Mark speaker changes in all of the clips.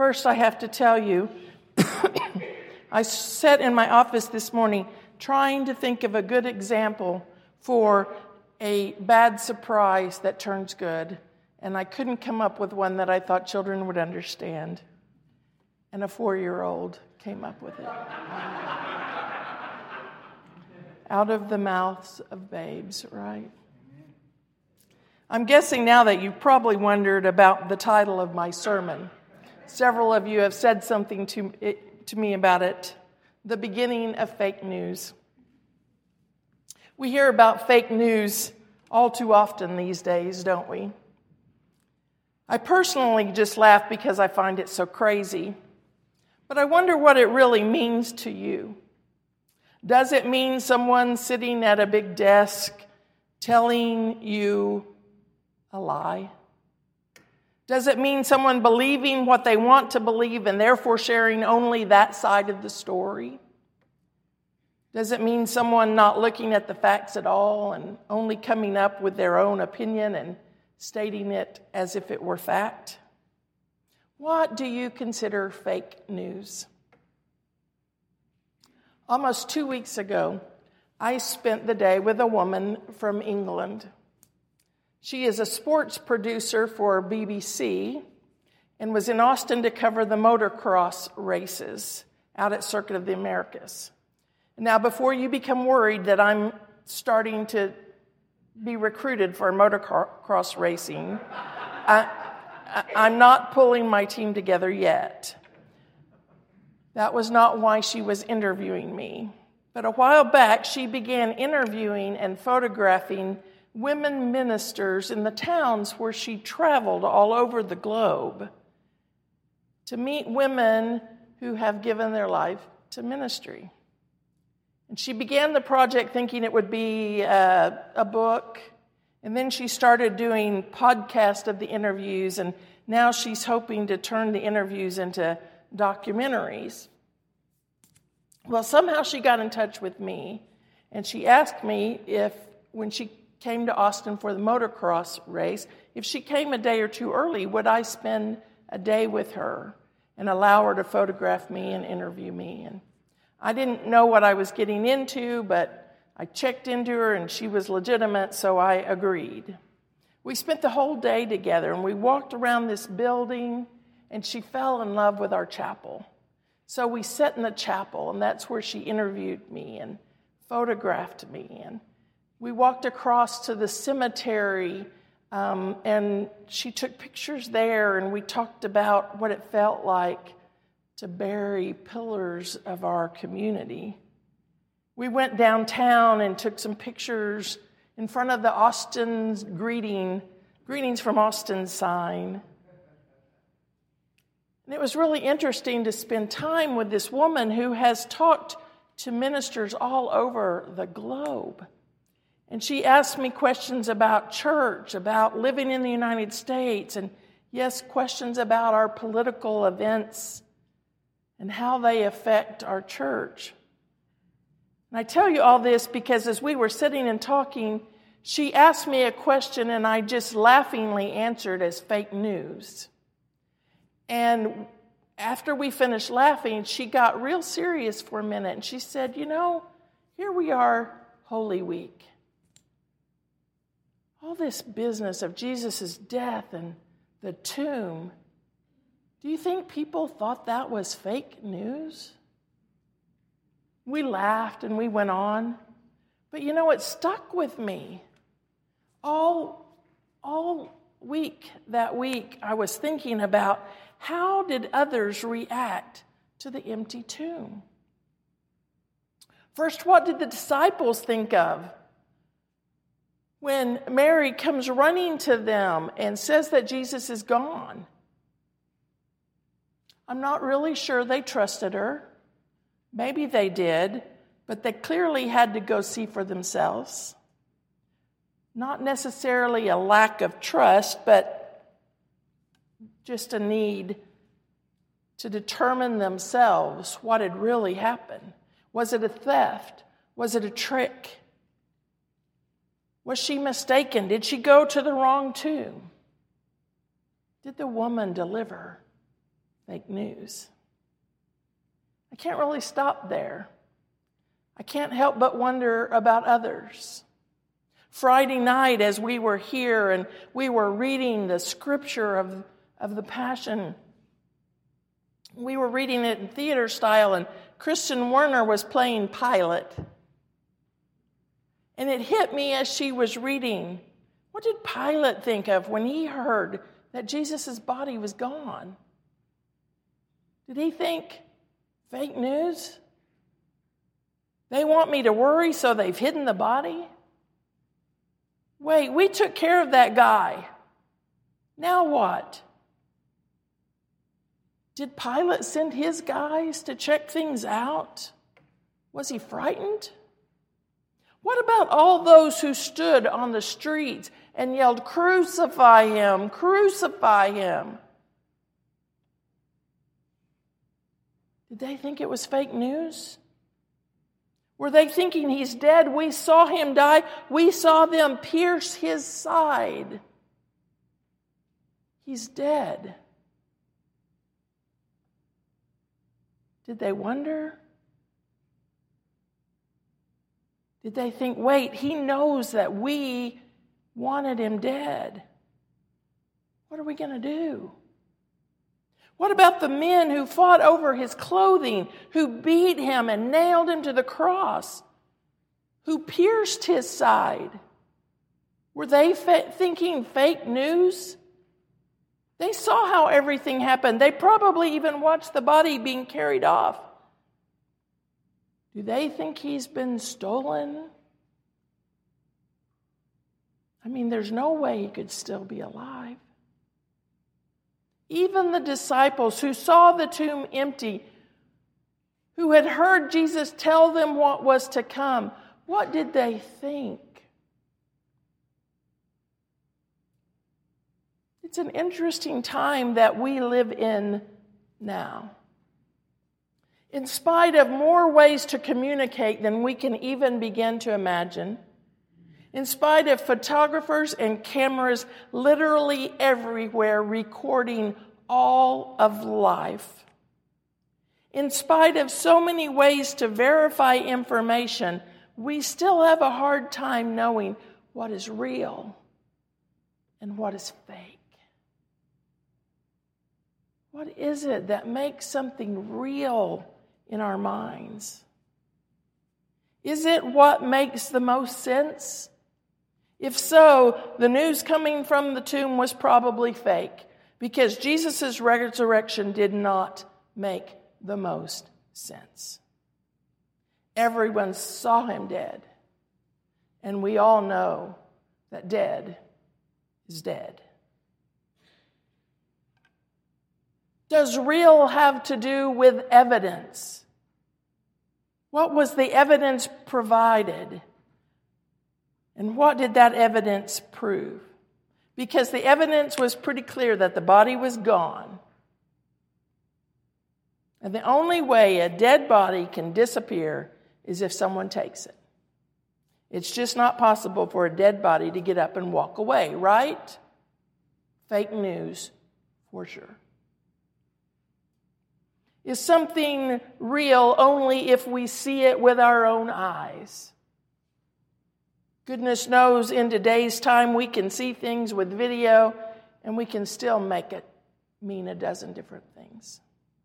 Speaker 1: First, I have to tell you, I sat in my office this morning trying to think of a good example for a bad surprise that turns good, and I couldn't come up with one that I thought children would understand. And a 4-year-old came up with it. Out of the mouths of babes, right? I'm guessing now that you've probably wondered about the title of my sermon. Several of you have said something to me about it. The beginning of fake news. We hear about fake news all too often these days, don't we? I personally just laugh because I find it so crazy. But I wonder what it really means to you. Does it mean someone sitting at a big desk telling you a lie? Does it mean someone believing what they want to believe and therefore sharing only that side of the story? Does it mean someone not looking at the facts at all and only coming up with their own opinion and stating it as if it were fact? What do you consider fake news? Almost 2 weeks ago, I spent the day with a woman from England. She is a sports producer for BBC and was in Austin to cover the motocross races out at Circuit of the Americas. Now, before you become worried that I'm starting to be recruited for motocross racing, I'm not pulling my team together yet. That was not why she was interviewing me. But a while back, she began interviewing and photographing women ministers in the towns where she traveled all over the globe to meet women who have given their life to ministry. And she began the project thinking it would be a book, and then she started doing podcasts of the interviews, and now she's hoping to turn the interviews into documentaries. Well, somehow she got in touch with me, and she asked me if, when she came to Austin for the motocross race, if she came a day or two early, would I spend a day with her and allow her to photograph me and interview me? And I didn't know what I was getting into, but I checked into her and she was legitimate, so I agreed. We spent the whole day together and we walked around this building, and she fell in love with our chapel. So we sat in the chapel, and that's where she interviewed me and photographed me. And we walked across to the cemetery, and she took pictures there, and we talked about what it felt like to bury pillars of our community. We went downtown and took some pictures in front of the Austin's greetings from Austin sign. And it was really interesting to spend time with this woman who has talked to ministers all over the globe. And she asked me questions about church, about living in the United States, and yes, questions about our political events and how they affect our church. And I tell you all this because as we were sitting and talking, she asked me a question and I just laughingly answered as fake news. And after we finished laughing, she got real serious for a minute and she said, here we are, Holy Week. All this business of Jesus' death and the tomb, do you think people thought that was fake news? We laughed and we went on. But it stuck with me. All week, that week, I was thinking about how did others react to the empty tomb? First, what did the disciples think of when Mary comes running to them and says that Jesus is gone? I'm not really sure they trusted her. Maybe they did, but they clearly had to go see for themselves. Not necessarily a lack of trust, but just a need to determine themselves what had really happened. Was it a theft? Was it a trick? Was she mistaken? Did she go to the wrong tomb? Did the woman deliver? fake news. I can't really stop there. I can't help but wonder about others. Friday night, as we were here and we were reading the scripture of the Passion, we were reading it in theater style, and Kristen Werner was playing Pilate. And it hit me as she was reading, what did Pilate think of when he heard that Jesus' body was gone? Did he think, fake news? They want me to worry, so they've hidden the body? Wait, we took care of that guy. Now what? Did Pilate send his guys to check things out? Was he frightened? What about all those who stood on the streets and yelled, "Crucify him, crucify him"? Did they think it was fake news? Were they thinking he's dead? We saw him die. We saw them pierce his side. He's dead. Did they wonder? Did they think, wait, he knows that we wanted him dead? What are we going to do? What about the men who fought over his clothing, who beat him and nailed him to the cross, who pierced his side? Were they thinking fake news? They saw how everything happened. They probably even watched the body being carried off. Do they think he's been stolen? I mean, there's no way he could still be alive. Even the disciples who saw the tomb empty, who had heard Jesus tell them what was to come, what did they think? It's an interesting time that we live in now. In spite of more ways to communicate than we can even begin to imagine, in spite of photographers and cameras literally everywhere recording all of life, in spite of so many ways to verify information, we still have a hard time knowing what is real and what is fake. What is it that makes something real in our minds? Is it what makes the most sense? If so, the news coming from the tomb was probably fake, because Jesus' resurrection did not make the most sense. Everyone saw him dead, and we all know that dead is dead. Does real have to do with evidence? What was the evidence provided? And what did that evidence prove? Because the evidence was pretty clear that the body was gone. And the only way a dead body can disappear is if someone takes it. It's just not possible for a dead body to get up and walk away, right? Fake news, for sure. Is something real only if we see it with our own eyes? Goodness knows in today's time we can see things with video and we can still make it mean a dozen different things.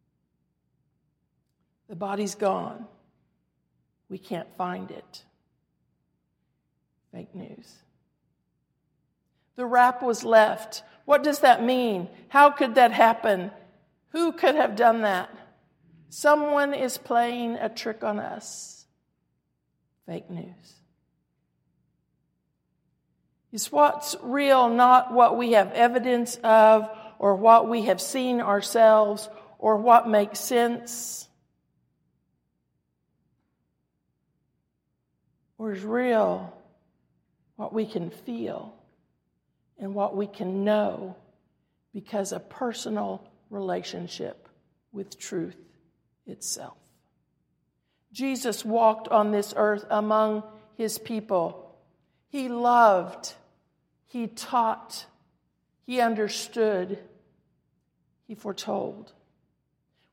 Speaker 1: The body's gone. We can't find it. Fake news. The wrap was left. What does that mean? How could that happen? Who could have done that? Someone is playing a trick on us. Fake news. Is what's real not what we have evidence of or what we have seen ourselves or what makes sense? Or is real what we can feel and what we can know because of personal relationship with truth itself? Jesus walked on this earth among his people. He loved, he taught, he understood, he foretold.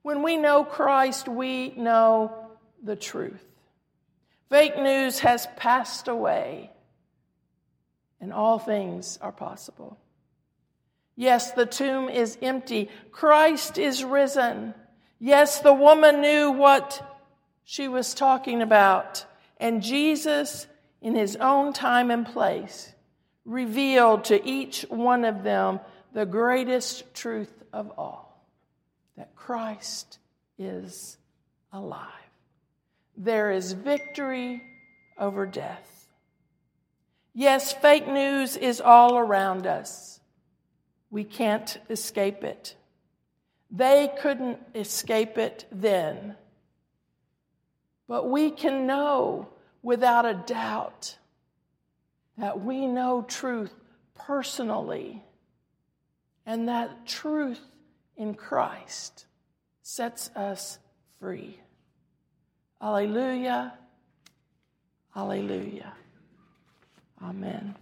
Speaker 1: When we know Christ, we know the truth. Fake news has passed away, and all things are possible. Yes, the tomb is empty. Christ is risen. Yes, the woman knew what she was talking about. And Jesus, in his own time and place, revealed to each one of them the greatest truth of all, that Christ is alive. There is victory over death. Yes, fake news is all around us. We can't escape it. They couldn't escape it then. But we can know without a doubt that we know truth personally, and that truth in Christ sets us free. Alleluia. Alleluia. Amen.